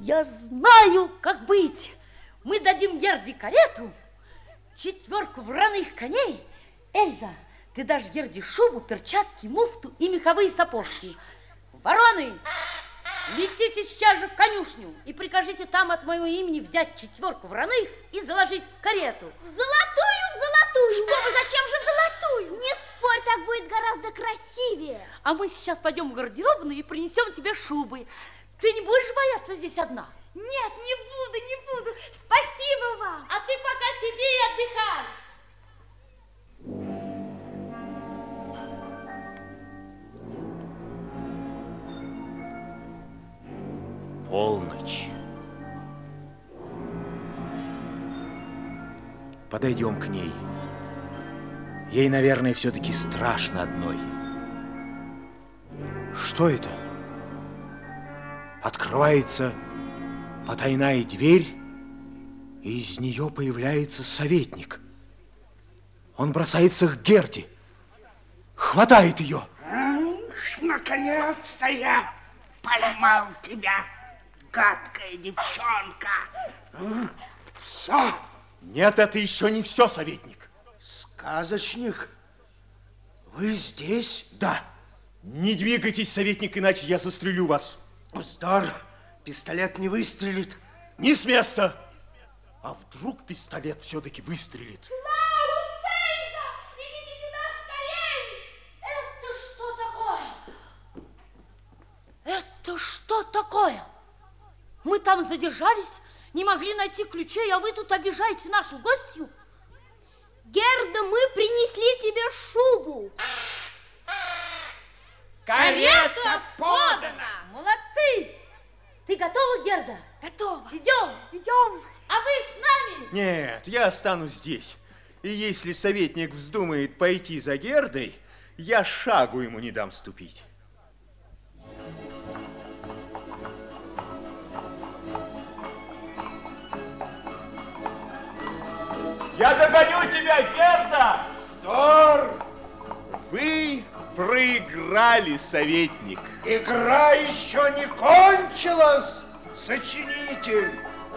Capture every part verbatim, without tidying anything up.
Я знаю, как быть. Мы дадим Герде карету, четверку вороных коней. Эльза, ты дашь Герде шубу, перчатки, муфту и меховые сапожки. Вороны, летите сейчас же в конюшню и прикажите там от моего имени взять четверку вороных и заложить в карету. В золотую, в золотую. Что вы, зачем же в золотую? Не спорь, так будет гораздо красивее. А мы сейчас пойдем в гардеробную и принесем тебе шубы. Ты не будешь бояться здесь одна? Нет, не буду, не буду. Спасибо вам. А ты пока сиди и отдыхай. Полночь. Подойдем к ней. Ей, наверное, все-таки страшно одной. Что это? Открывается потайная дверь, и из нее появляется советник. Он бросается к Герде, хватает ее. Наконец-то я поймал тебя, гадкая девчонка. Все. Нет, это еще не все, советник. Сказочник, вы здесь? Да. Не двигайтесь, советник, иначе я застрелю вас. Вздор, пистолет не выстрелит. Не с места. А вдруг пистолет все-таки выстрелит? Клаус, Эльза, идите сюда скорей! Это что такое? Это что такое? Мы там задержались, не могли найти ключей, а вы тут обижаете нашу гостью? Герда, мы принесли тебе шубу. Карета подана! Молодцы! Ты готова, Герда? Готово. Идем. Идем. А вы с нами? Нет, я останусь здесь. И если советник вздумает пойти за Гердой, я шагу ему не дам ступить. Я догоню тебя, Герда! Вздор! Вы проиграли, советник. Игра еще не кончилась, сочинитель.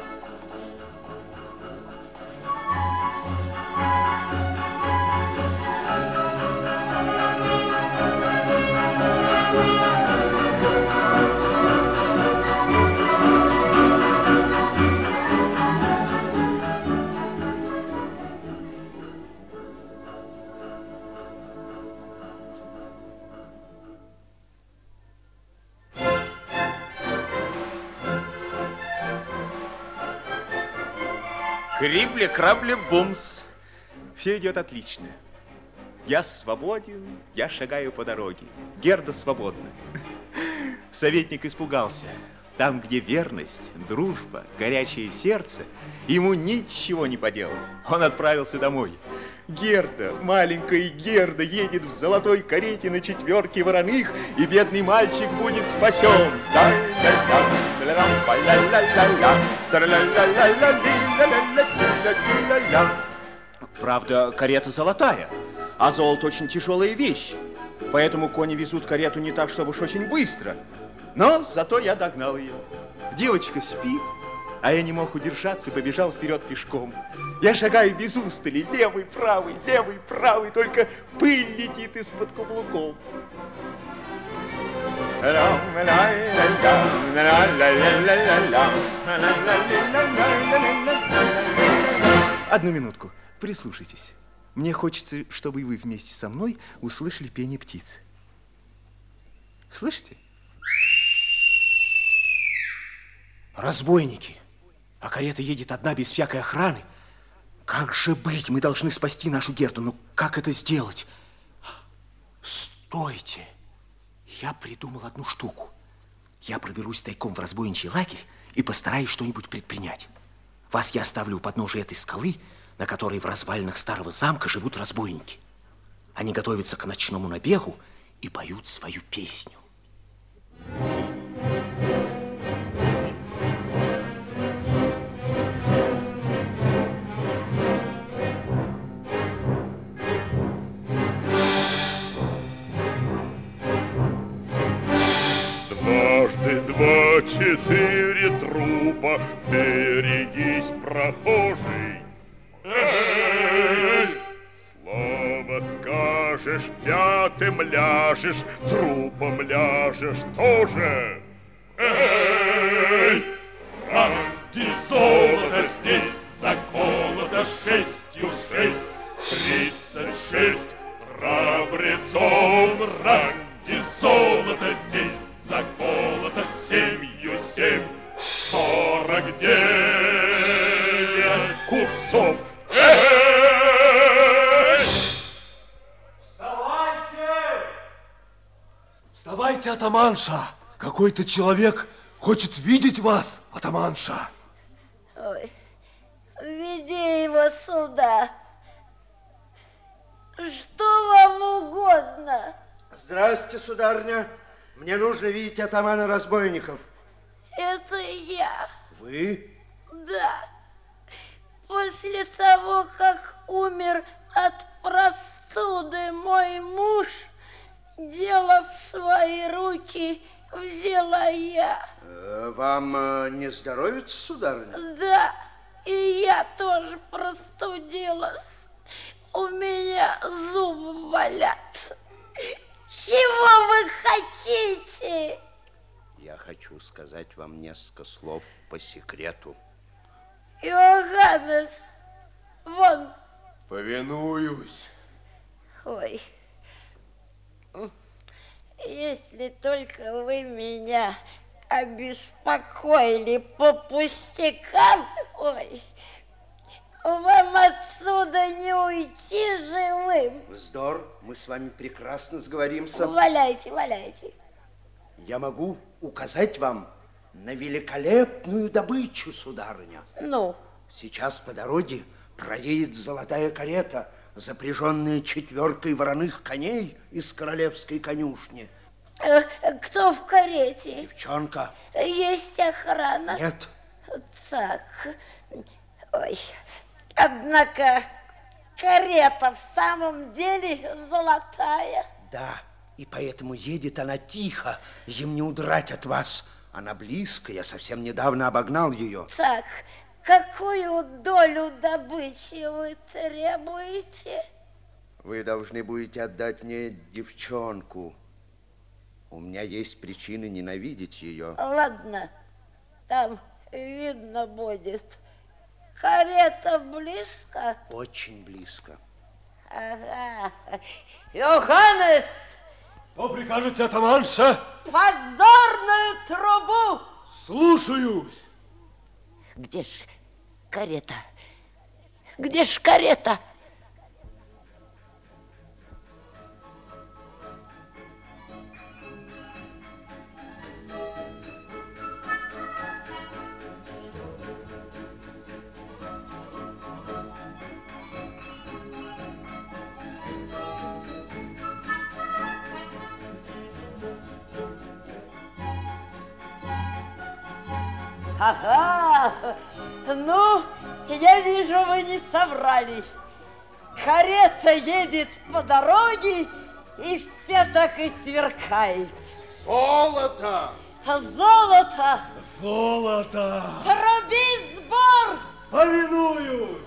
Крибли-крабли-бумс. Все идет отлично. Я свободен, я шагаю по дороге. Герда свободна. Советник испугался. Там, где верность, дружба, горячее сердце, ему ничего не поделать. Он отправился домой. Герда, маленькая Герда, едет в золотой карете на четверке вороных, и бедный мальчик будет спасен. Правда, карета золотая, а золото очень тяжелая вещь. Поэтому кони везут карету не так, чтобы уж очень быстро. Но зато я догнал ее. Девочка спит, а я не мог удержаться и побежал вперед пешком. Я шагаю без устали, левый, правый, левый, правый, только пыль летит из-под каблуков. Одну минутку, прислушайтесь. Мне хочется, чтобы и вы вместе со мной услышали пение птиц. Слышите? Разбойники, а карета едет одна без всякой охраны. Как же быть? Мы должны спасти нашу Герду. Ну, как это сделать? Стойте! Я придумал одну штуку. Я проберусь тайком в разбойничий лагерь и постараюсь что-нибудь предпринять. Вас я оставлю у подножия этой скалы, на которой в развалинах старого замка живут разбойники. Они готовятся к ночному набегу и поют свою песню. Трижды два, четыре трупа, берегись, прохожий. Эй! Слово скажешь, пятым ляжешь, трупом ляжешь тоже. Эй! Ради золота здесь заколото шестью шесть, тридцать шесть храбрецов. Ради золота здесь заколото семью семь, сорок девять купцов. Эй! Вставайте! Вставайте, атаманша! Какой-то человек хочет видеть вас, атаманша. Ой, веди его сюда. Что вам угодно? Здравствуйте, сударыня. Мне нужно видеть атамана разбойников. Это я. Вы? Да. После того, как умер от простуды мой муж, дело в свои руки взяла я. Э, вам э, не здоровится, сударыня? Да, и я тоже простудилась. У меня зубы болят. Чего вы хотите? Я хочу сказать вам несколько слов по секрету. Иоганнес, вон. Повинуюсь. Ой, если только вы меня обеспокоили по пустякам, ой, вам отсюда не уйти живым. Вздор, мы с вами прекрасно сговоримся. Валяйте, валяйте. Я могу указать вам на великолепную добычу, сударыня. Ну? Сейчас по дороге проедет золотая карета, запряженная четверкой вороных коней из королевской конюшни. Э, кто в карете? Девчонка. Есть охрана? Нет. Так, ой, однако карета в самом деле золотая. Да, и поэтому едет она тихо, им не удрать от вас. Она близко, я совсем недавно обогнал ее. Так, какую долю добычи вы требуете? Вы должны будете отдать мне девчонку. У меня есть причины ненавидеть ее. Ладно, там видно будет. Карета близко? Очень близко. Ага. Иоганнес! Что прикажете, атаманша? Подзорную трубу! Слушаюсь. Где ж карета? Где ж карета? Ага, ну, я вижу, вы не соврали. Карета едет по дороге, и все так и сверкает. Золото! Золото! Золото! Труби сбор! Повинуюсь!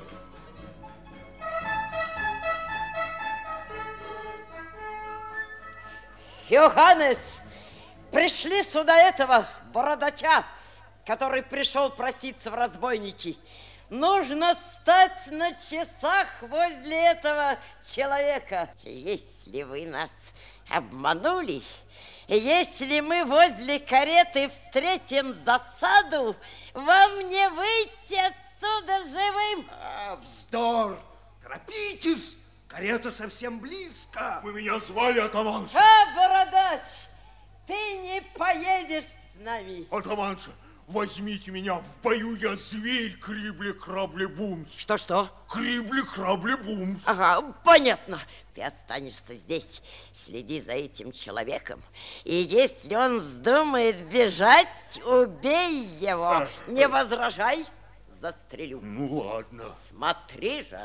Иоганнес, пришли сюда этого бородача, который пришел проситься в разбойники. Нужно стать на часах возле этого человека. Если вы нас обманули, если мы возле кареты встретим засаду, вам не выйти отсюда живым. А, вздор! Торопитесь! Карета совсем близко. Вы меня звали, атаманша? А, бородач, ты не поедешь с нами. Атаманша, возьмите меня, в бою я зверь, крибли-крабли-бумс. Что-что? Крибли-крабли-бумс. Ага, понятно. Ты останешься здесь, следи за этим человеком. И если он вздумает бежать, убей его. Не возражай, застрелю. Ну, ладно. Смотри же.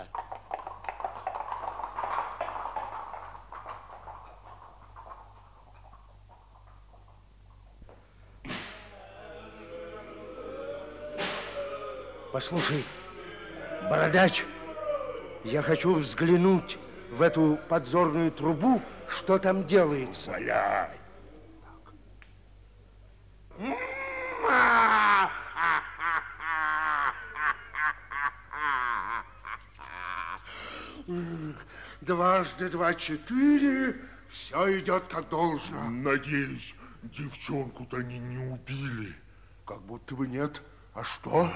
Послушай, бородач, я хочу взглянуть в эту подзорную трубу, что там делается. Валяй. Дважды два четыре, все идет как должно. Надеюсь, девчонку-то они не убили. Как будто бы нет. А что?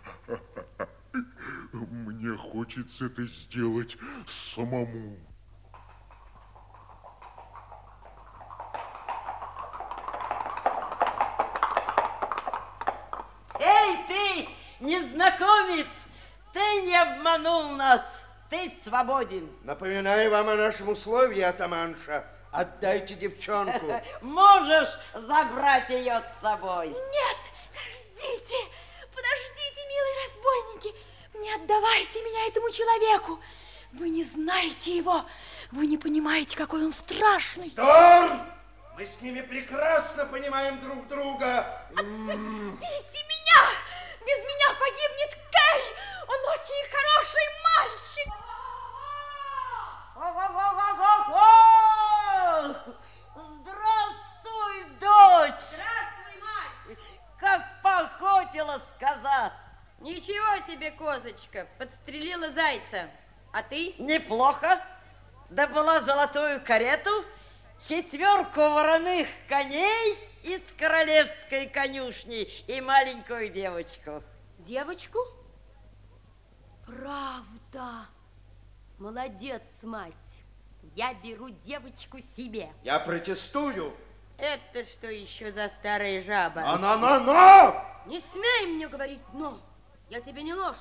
Мне хочется это сделать самому. Эй, ты, незнакомец, ты не обманул нас, ты свободен. Напоминаю вам о нашем условии, атаманша. Отдайте девчонку. Можешь забрать ее с собой. Нет, подождите, подождите, милые разбойники. Не отдавайте меня этому человеку. Вы не знаете его, вы не понимаете, какой он страшный. Сторм! Мы с ними прекрасно понимаем друг друга. Отпустите меня! Без меня погибнет Кей! Он очень хороший мальчик! Здравствуй, дочь! Здравствуй, мать! Как поохотилась коза! Ничего себе, козочка, подстрелила зайца. А ты? Неплохо. Добыла золотую карету, четверку вороных коней из королевской конюшни и маленькую девочку. Девочку? Правда. Молодец, мать. Я беру девочку себе. Я протестую. Это что еще за старая жаба? На-на-на-на! Не смей мне говорить «но». Я тебе не лошадь.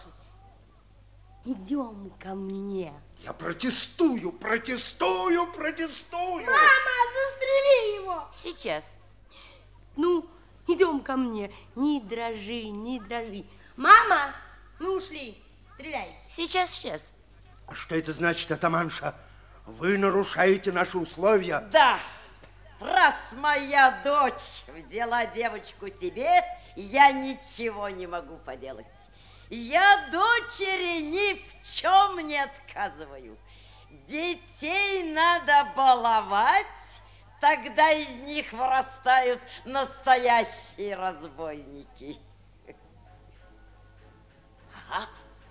Идем ко мне. Я протестую, протестую, протестую. Мама, застрели его! Сейчас. Ну, идем ко мне. Не дрожи, не дрожи. Мама, мы ушли. Стреляй. Сейчас, сейчас. А что это значит, атаманша? Вы нарушаете наши условия. Да, раз моя дочь взяла девочку себе, я ничего не могу поделать. Я дочери ни в чем не отказываю. Детей надо баловать, тогда из них вырастают настоящие разбойники. Ага,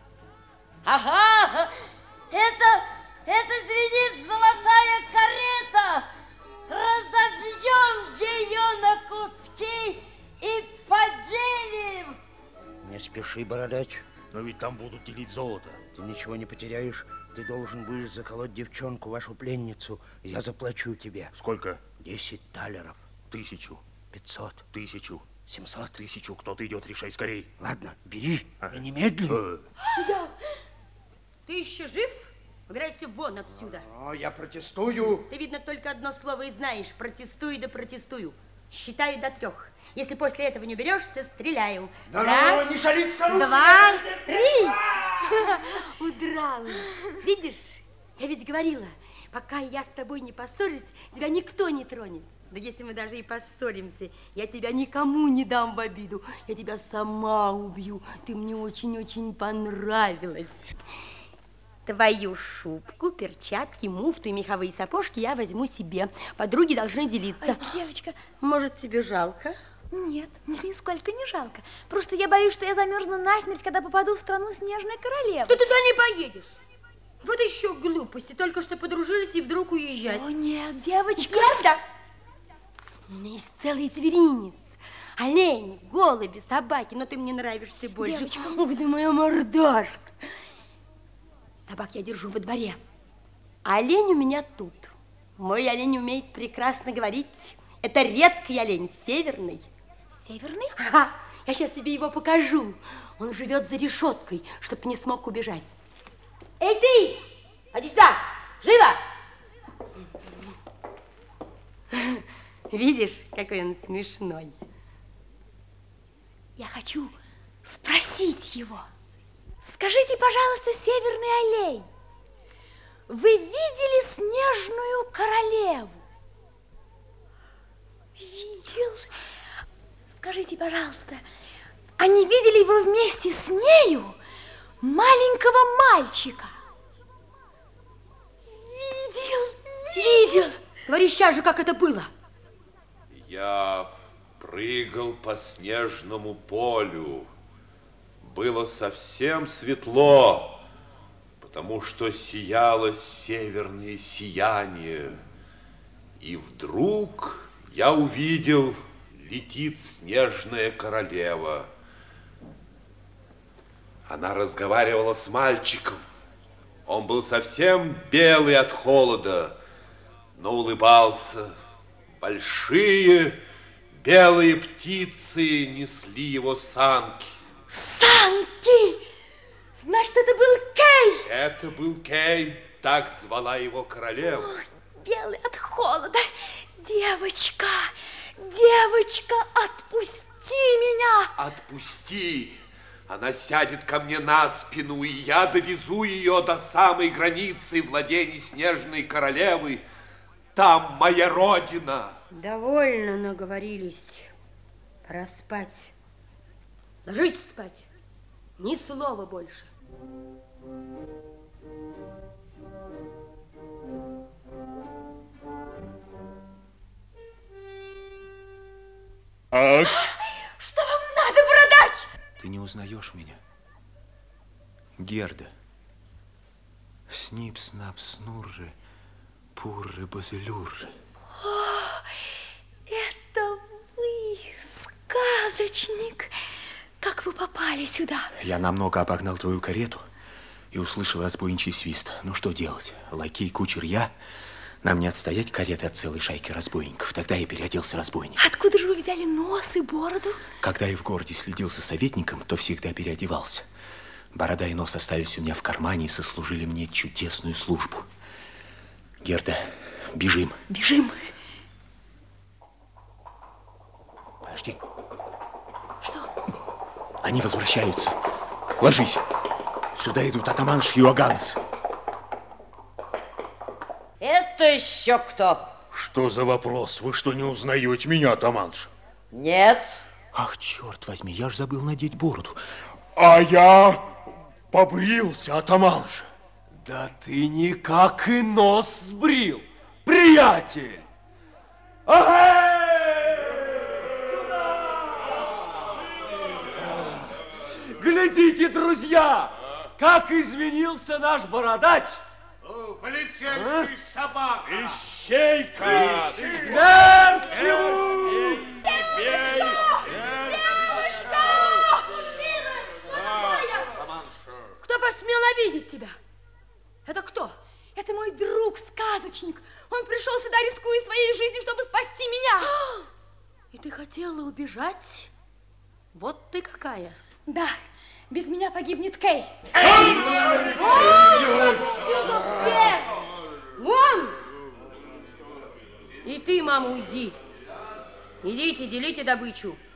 ага, это, это звенит золотая карета. Разобьем ее на куски и поделим. Не спеши, бородач. Но ведь там будут делить золото. Ты ничего не потеряешь. Ты должен будешь заколоть девчонку, вашу пленницу. Я заплачу тебе. Сколько? Десять талеров. Тысячу. Пятьсот. Тысячу. Семьсот. Тысячу. Кто-то идет, решай скорей. Ладно, бери. Ага. И немедленно. Э, Ты еще жив? Убирайся вон отсюда. О, я протестую. Ты, видно, только одно слово и знаешь. Протестую да протестую. Считаю до трех. Если после этого не уберешься, стреляю. Да Раз, ну, не шалиться, руки, два, нет, нет, три. Удрала. Видишь, я ведь говорила, пока я с тобой не поссорюсь, тебя никто не тронет. Да если мы даже и поссоримся, я тебя никому не дам в обиду. Я тебя сама убью. Ты мне очень-очень понравилась. Твою шубку, перчатки, муфту и меховые сапожки я возьму себе. Подруги должны делиться. Ой, девочка, Может, тебе жалко? нет, мне нисколько не жалко. Просто я боюсь, что я замерзну насмерть, когда попаду в страну Снежной Королевы. Ты туда не поедешь. Вот еще глупости. Только что подружились и вдруг уезжать. О, нет, девочка. Gerda! У меня есть целый зверинец. Олени, голуби, собаки. Но ты мне нравишься больше. Девочка. Ух ты, моя мордашка. Собак я держу во дворе. А олень у меня тут. Мой олень умеет прекрасно говорить. Это редкий олень, северный. Северный? Ага, я сейчас тебе его покажу. Он живет за решеткой, чтоб не смог убежать. Эй, ты! Иди сюда! Живо! Видишь, какой он смешной. Я хочу спросить его. Скажите, пожалуйста, северный олень, вы видели Снежную Королеву? Видел. Скажите, пожалуйста, они видели его вместе с нею, маленького мальчика. Видел, Видел. Говори сейчас же, как это было. Я прыгал по снежному полю. Было совсем светло, потому что сияло северное сияние. И вдруг я увидел, летит снежная королева. Она разговаривала с мальчиком. Он был совсем белый от холода, но улыбался. Большие белые птицы несли его санки. санки! Значит, это был Кей! Это был Кей, так звала его королева. Ой, белый от холода. Девочка, девочка, отпусти меня! Отпусти! Она сядет ко мне на спину, и я довезу ее до самой границы владений снежной королевы. Там моя родина. Довольно наговорились. Пора спать. Ложись спать. Ни слова больше. Ах! Что вам надо, бородач? Ты не узнаешь меня? Герда. Снип, снап, снурры, пурры, базилюрры. О, это вы, сказочник. Как вы попали сюда? Я намного обогнал твою карету и услышал разбойничий свист. Ну, что делать? Лакей, кучер, я. Нам не отстоять кареты от целой шайки разбойников. Тогда я переоделся разбойником. Откуда же вы взяли нос и бороду? Когда я в городе следил за советником, то всегда переодевался. Борода и нос остались у меня в кармане и сослужили мне чудесную службу. Герда, бежим. Бежим. Подожди. Что? Они возвращаются. Ложись. Сюда идут атаманш Иоганнес. Это еще кто? Что за вопрос? Вы что, не узнаете меня, атаманша? Нет. Ах, черт возьми, я ж забыл надеть бороду. А я побрился, атаманша. Да ты никак и нос сбрил, приятель! Глядите, друзья, как изменился наш бородач! Полицейский собака! Ищейка! Смерть ему! Кто посмел обидеть тебя? Это кто? Это мой друг, сказочник. Он пришел сюда, рискуя своей жизнью, чтобы спасти меня. И ты хотела убежать? Вот ты какая. Да, без меня погибнет Кей. Вон отсюда все! Вон! И ты, мама, уйди. Идите, делите добычу.